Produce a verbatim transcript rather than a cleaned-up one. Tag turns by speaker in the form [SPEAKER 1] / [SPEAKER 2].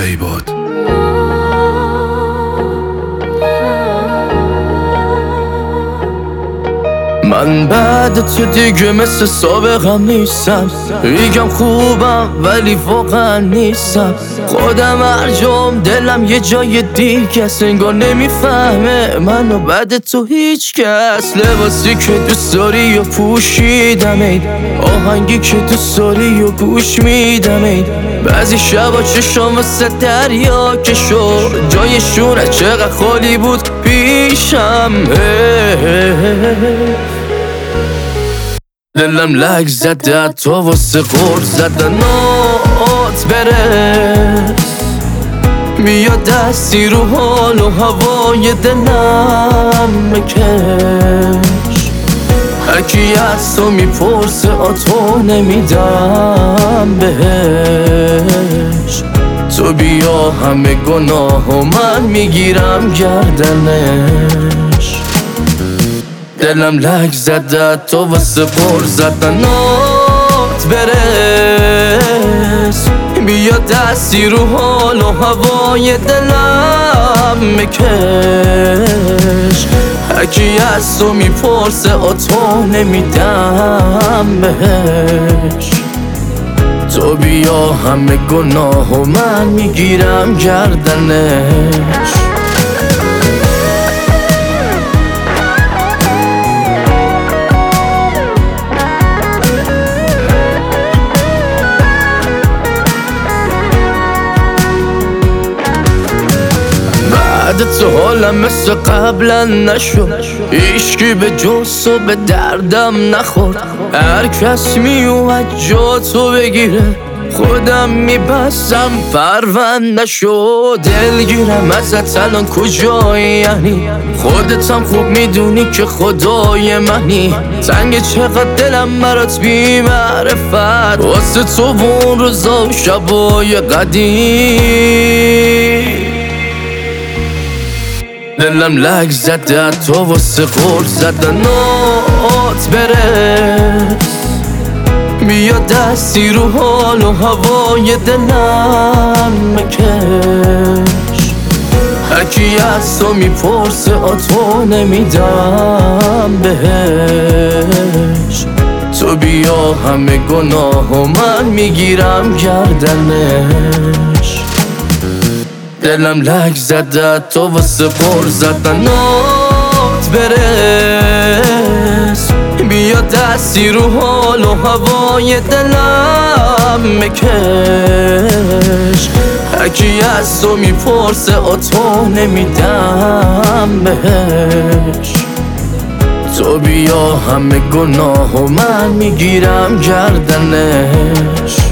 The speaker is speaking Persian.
[SPEAKER 1] بیباد.
[SPEAKER 2] من بعد تو دیگه مثل سابقم نیستم، میگم خوبم ولی واقعا نیستم. خودم هرجام دلم یه جای دیگه است، انگار نمیفهمه منو بعد تو هیچ کس. لباسی که دوست داری و پوشیدم اید، آهنگی که دوست داری و گوش میدم اید. بعضی شبا چشام واسه دریا که شد، جایشون چقدر خالی بود پیشم. دلم لگ زده تو واسه غور زدنات برس، میاد دستی رو حال و هوای دلم بکش. هرکی از تو میپرسه آتو نمیدم بهش. تو بیا همه گناه و من میگیرم گردنش. دلم لگ زده تو واسه پر زدنات برس، بیا دستی رو حال و هوای دلم بکش. هرکی از تو میپرسه آتو نمیدم بهش. تو بیا همه گناه و من میگیرم گردنش. بعد تو حالم مثل قبلا نشد، هیچکی به جز و به دردم نخورد. هر کس میومد جا تو بگیره، خودم میبستم پرونده نشد. دلگیرم ازت الان کجایی، یعنی خودتم خوب میدونی که خدای منی. تنگ چقدر دلم برات بی معرفت، واسه تو اون روزا و شبای قدیم. دلم لگ زده تو واسه غور زدنات برس، بیا دستی رو حال و هوای دلم بکش. هرکی از تو میپرسه آتو نمیدم بهش. تو بیا همه گناه و من میگیرم گردنش. دلم لگ زده تو واسه پر زدنات برس، بیا دستی رو حال و هوای دلم بکش. هرکی از تو میپرسه آتو نمیدم بهش. تو بیا همه گناه و من میگیرم گردنش.